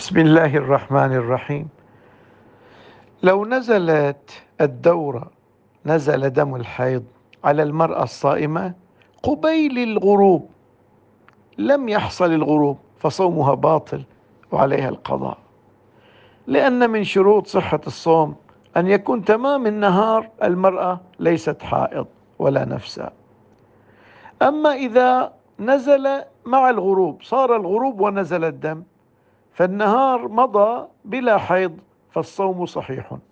بسم الله الرحمن الرحيم. لو نزلت الدورة، نزل دم الحيض على المرأة الصائمة قبيل الغروب، لم يحصل الغروب، فصومها باطل وعليها القضاء، لأن من شروط صحة الصوم أن يكون تمام النهار المرأة ليست حائض ولا نفساء. أما إذا نزل مع الغروب، صار الغروب ونزل الدم، فالنهار مضى بلا حيض، فالصوم صحيح.